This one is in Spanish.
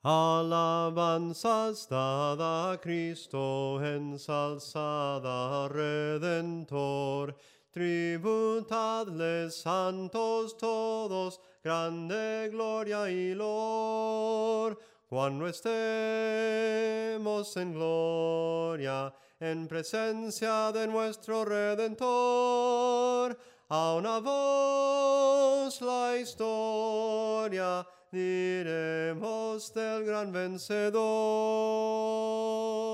Alabanzas dada a Cristo, ensalzada Redentor. Tributadles santos todos, grande gloria y loor. Cuando estemos en gloria, en presencia de nuestro Redentor, a una voz la historia diremos del gran vencedor.